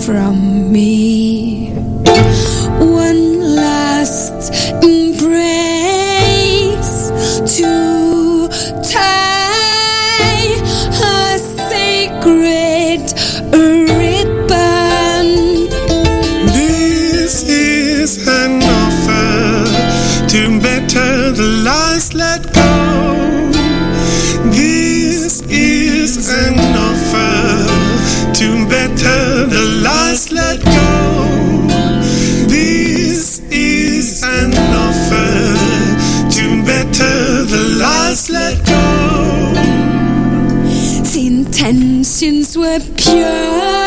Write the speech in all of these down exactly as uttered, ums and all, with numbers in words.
from me. One last embrace to tie a sacred ribbon. This is an offer to better the lies let go. This is an offer to better the lies let go. This is an offer to better the lies let go. The intentions were pure.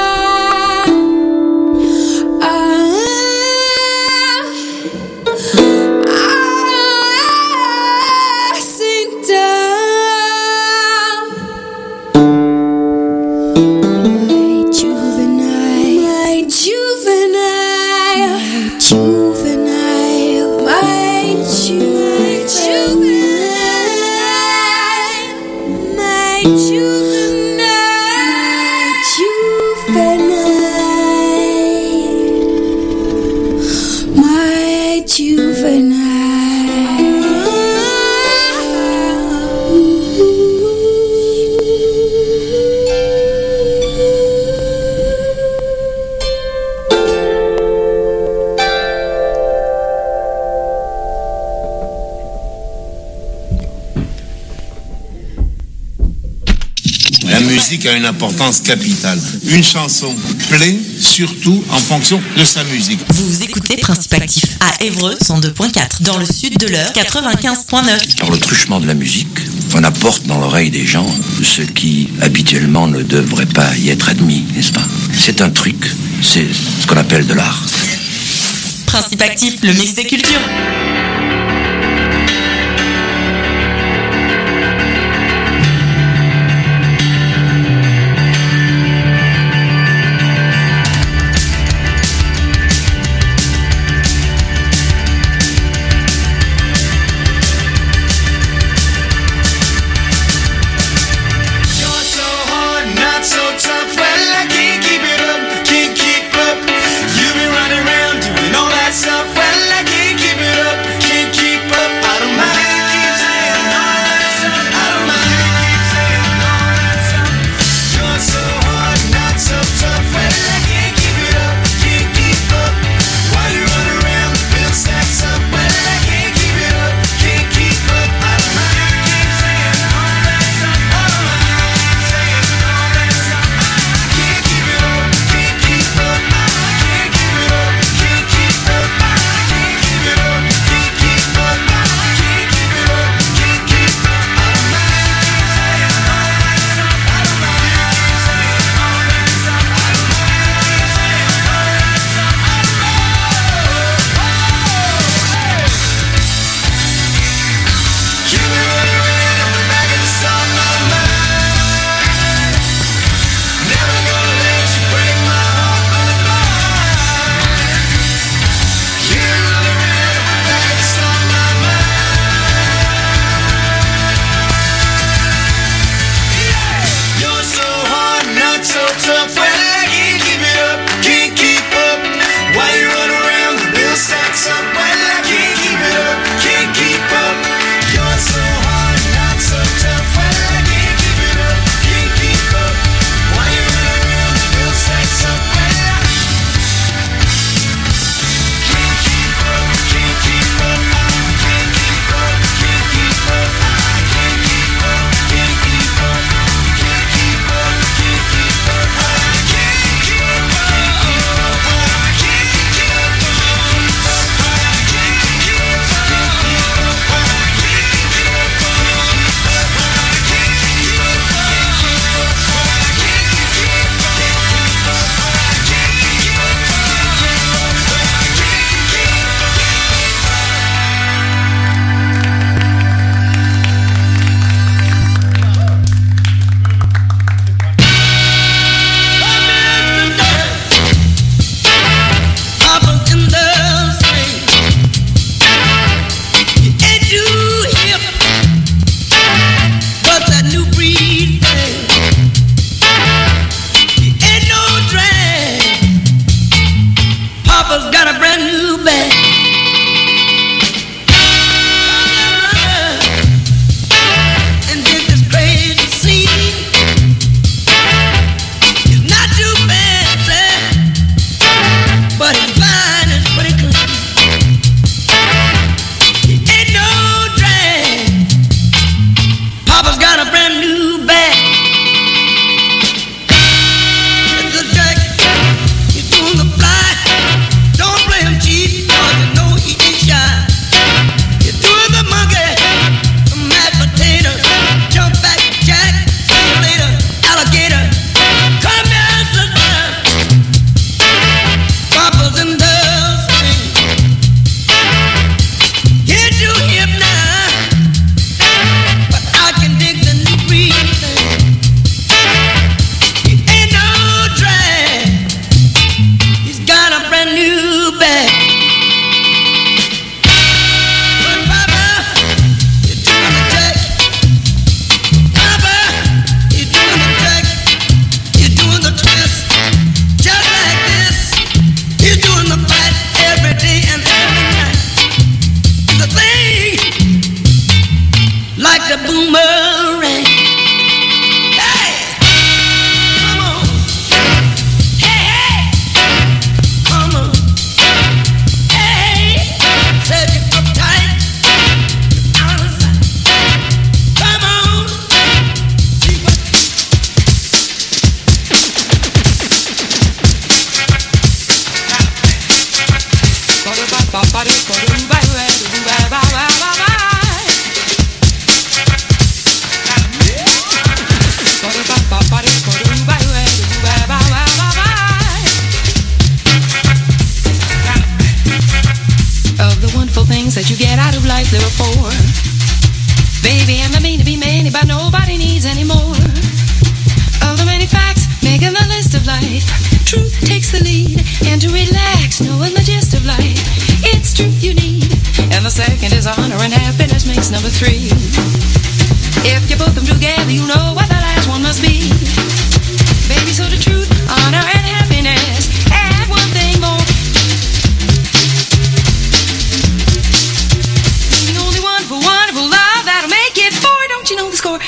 A une importance capitale. Une chanson plaît surtout en fonction de sa musique. Vous écoutez Principe Actif à Évreux cent deux point quatre, dans le sud de l'heure quatre-vingt-quinze point neuf. Par le truchement de la musique, on apporte dans l'oreille des gens ce qui habituellement ne devrait pas y être admis, n'est-ce pas? C'est un truc, c'est ce qu'on appelle de l'art. Principe Actif, le mix des cultures. Keep it up. Papa's got a brand new bag. And did this crazy scene. It's not too fancy, but it's fine and pretty clean. It ain't no drag. Papa's got a brand new bag. That you get out of life, there are four. Baby, and I mean to be many, but nobody needs any more. Of the many facts making the list of life, truth takes the lead, and to relax, knowing the gist of life, it's truth you need. And the second is honor, and happiness makes number three. If you put them together, you know what the last one must be. Baby, so the truth, honor, and happiness, add one thing more. Wonderful love that'll make it four. Don't you know the score?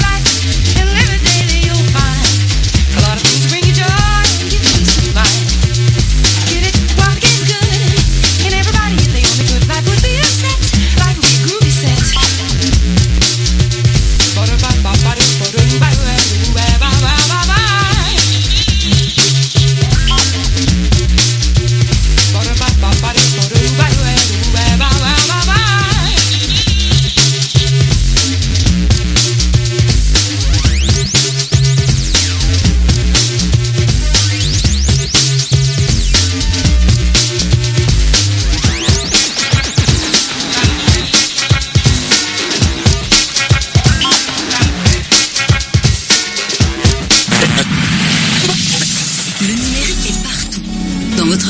Bring you joy and give you peace of mind.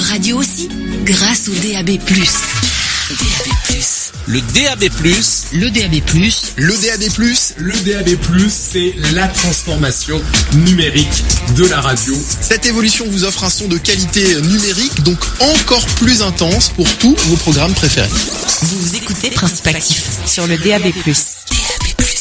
radio aussi, grâce au D A B plus. D A B plus. Le D A B plus. Le D A B plus. Le D A B plus. Le D A B plus, c'est la transformation numérique de la radio. Cette évolution vous offre un son de qualité numérique, donc encore plus intense pour tous vos programmes préférés. Vous écoutez Principe Actif sur le D A B plus. D A B plus.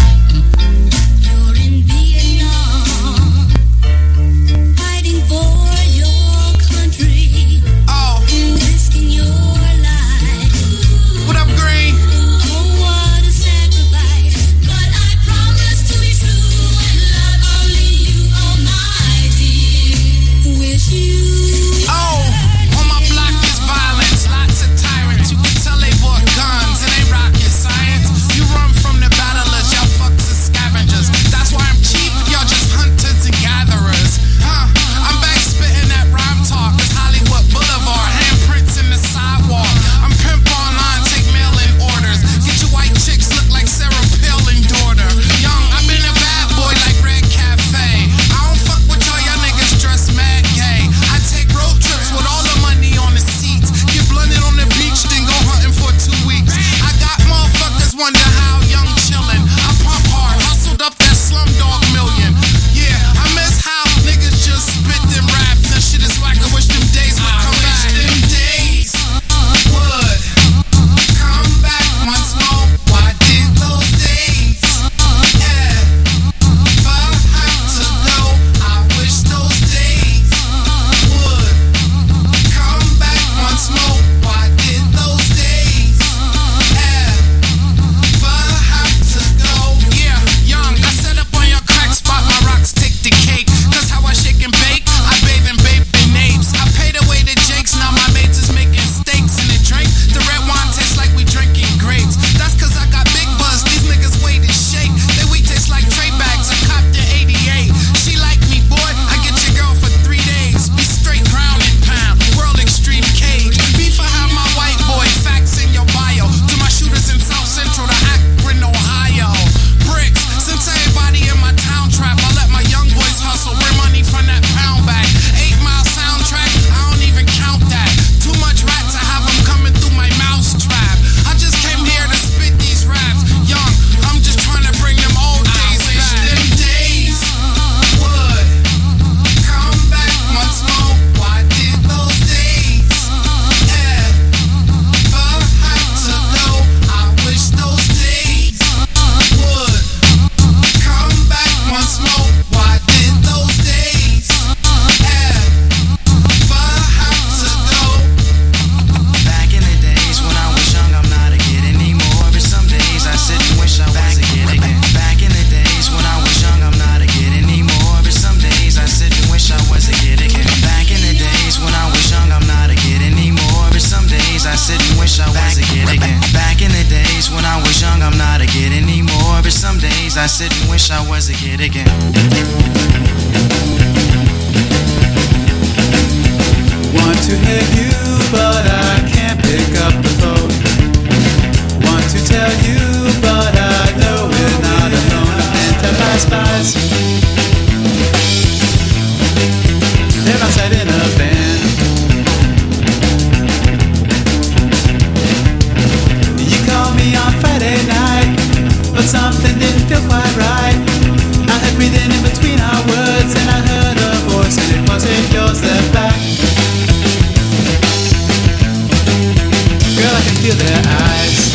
I sit and wish I was a kid again. Want to hear you, but I can't pick up the phone. Want to tell you, but I know we're not alone. And to my spies, they're outside in a van. You called me on Friday night, but something didn't feel quite right. I heard breathing in between our words, and I heard a voice, and it wasn't yours that back. Girl, I can feel their eyes.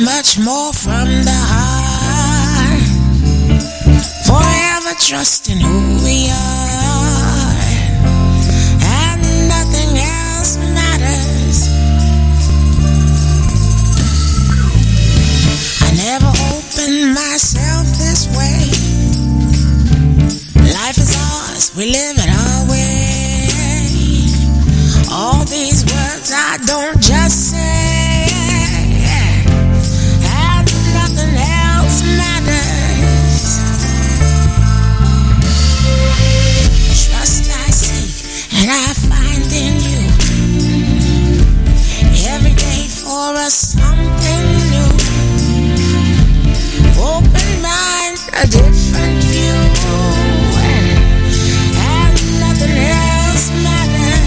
much more from the heart. Forever trusting who we are, and nothing else matters. I never opened myself this way. Life is ours, we live it our way. All these words I don't just say, and nothing else matters. Trust I seek and I find in you. Every day for us something new. Open mind, a different view, and nothing else matters.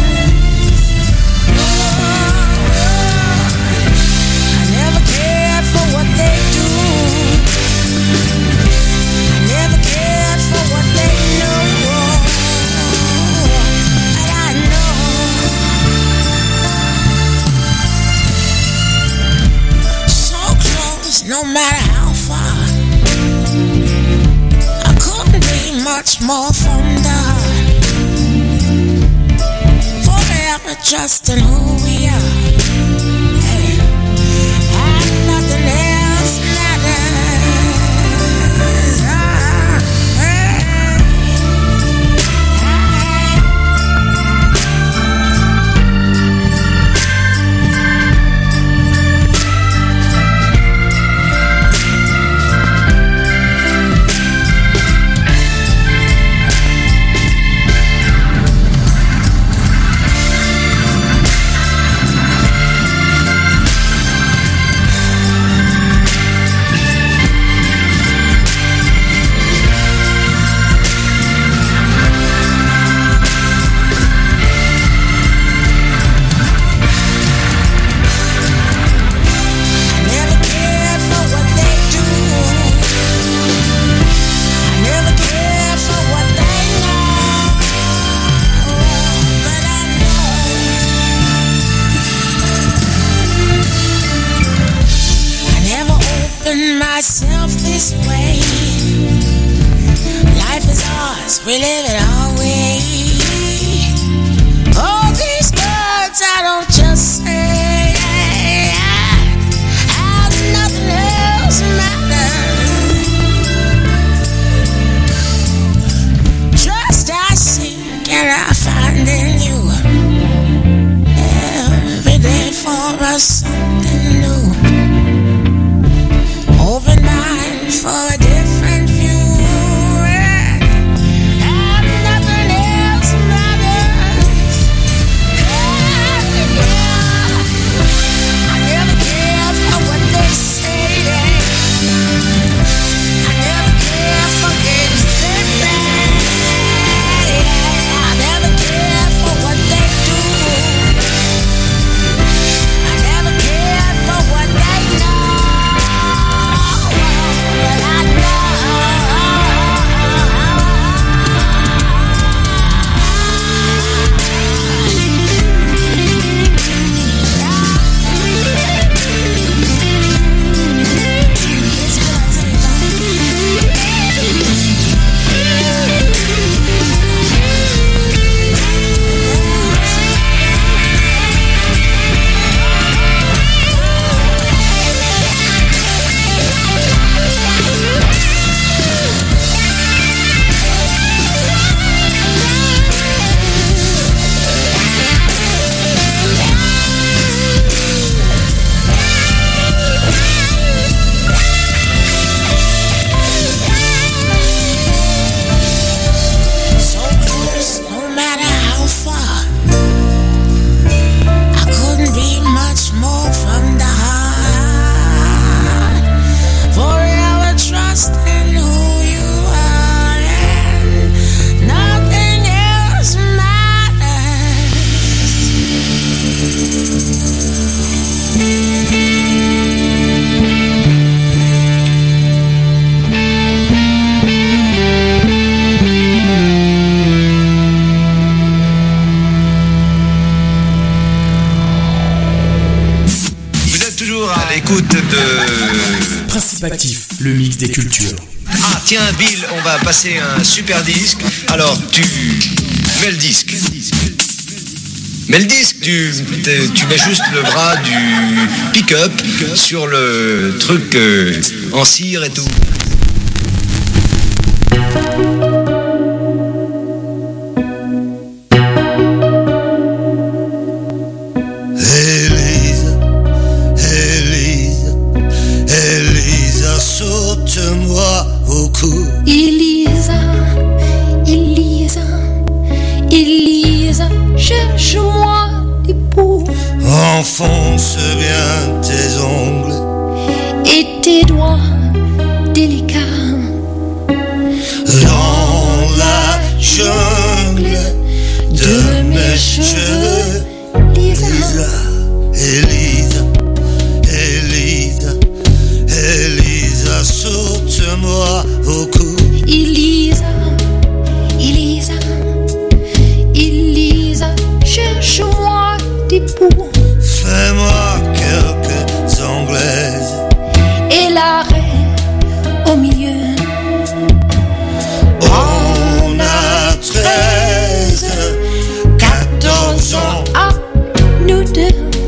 I never cared for what they do. I never cared for what they know. But I know so close, no matter how far. I couldn't be much more from the heart. Forever trusting who we are, hey. And nothing else matters. Ah, hey. Myself this way. Life is ours, we live it our way. All these words I don't just say, and nothing else matters. Trust I seek and I find in you. Every day for us something new. Open mind for a different view, and nothing else matters. Yeah, yeah. l'écoute de... Principe Actif, le mix des cultures. Ah tiens Bill, on va passer un super disque. Alors tu mets le disque. Mets le disque, tu, tu mets juste le bras du pick-up sur le truc euh, en cire et tout. Élise, Élise, Élisa, saute-moi au cou. Elisa, Elisa, Elisa, cherche-moi des poux. Enfonce bien tes ongles Et tes doigts délicats dans la jungle de mes cheveux. Lisa, Élisa, Élisa, Élisa, saute-moi au cou. Elisa, Elisa, Elisa, cherche-moi des poux. Fais-moi quelques anglaises Et l'arrêt au milieu. On a treize, quatorze ans. Ah, nous deux.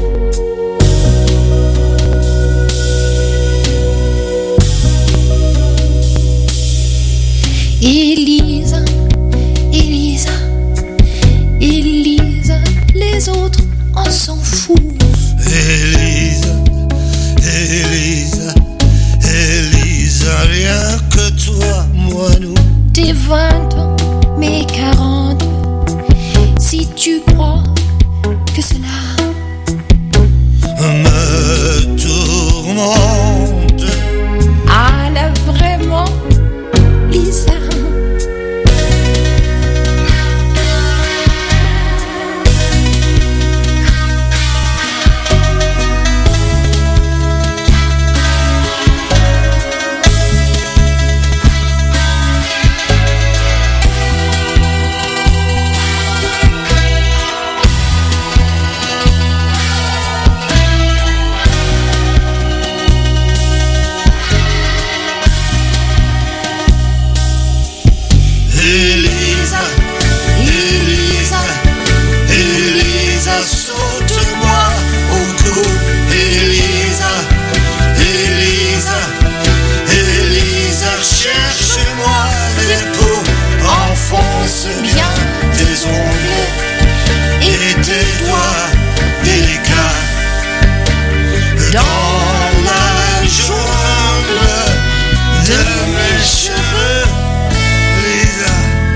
Elisa, Elisa, Elisa, les autres, on s'en fout. Élisa, Élisa, Élisa, rien que toi, moi, nous. Tes vingt ans, mes quarante. Si tu crois que cela me tourmente, ah là vraiment, Lisa. Élisa, Élisa, Élisa, saute-moi au cou. Élisa, Élisa, Élisa, cherche-moi les peaux. Enfonce bien tes ongles et tes doigts délicats dans la jungle de mes cheveux. Lisa.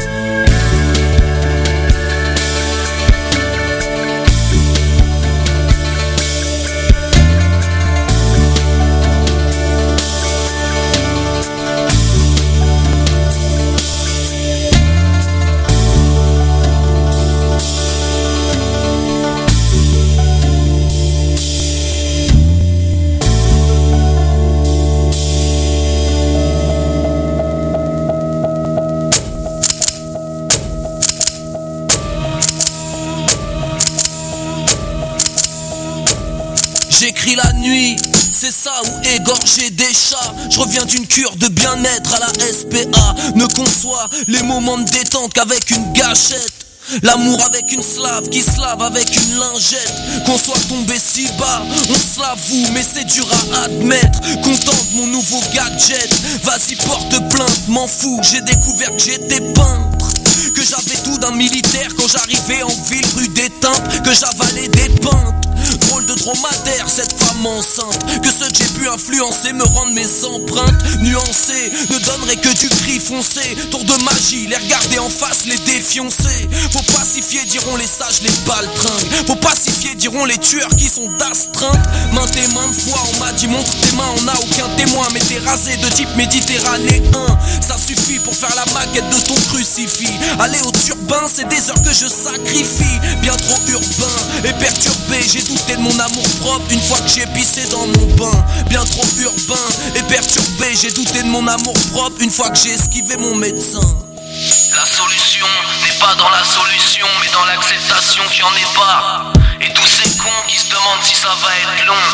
J'écris la nuit, c'est ça ou égorger des chats. Je reviens d'une cure de bien-être à la S P A. Ne conçois les moments de détente qu'avec une gâchette. L'amour avec une slave qui se lave avec une lingette. Qu'on soit tombé si bas, on se l'avoue, mais c'est dur à admettre. Content de mon nouveau gadget, vas-y porte plainte, m'en fous. J'ai découvert que j'étais peintre, que j'avais tout d'un militaire quand j'arrivais en ville rue des Tempes, que j'avalais des peintes. Drôle de dromadaire cette femme enceinte, que ceux que j'ai pu influencer me rendent mes empreintes nuancées, ne donneraient que du gris foncé. Tour de magie, les regarder en face, les défioncer. Faut pacifier, diront les sages, les baltringues. Faut pacifier, diront les tueurs qui sont d'astreinte. Maintes et maintes fois on m'a dit montre tes mains, on n'a aucun témoin, mais t'es rasé de type méditerranéen. Ça suffit pour faire la maquette de ton crucifix. Aller au turbin, c'est des heures que je sacrifie. Bien trop urbain et perturbé, j'ai douté de mon amour propre une fois que j'ai pissé dans mon bain. Bien trop urbain et perturbé, j'ai douté de mon amour propre une fois que j'ai esquivé mon médecin. La solution n'est pas dans la solution, mais dans l'acceptation qu'il n'y en ait pas. Et tous ces cons qui se demandent si ça va être long. Tiens,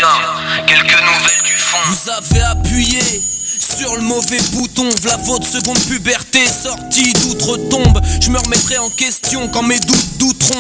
Tiens, quelques nouvelles du fond. Vous avez appuyé sur le mauvais bouton, v'là votre seconde puberté sortie d'outre-tombe. Je me remettrai en question quand mes doutes douteront.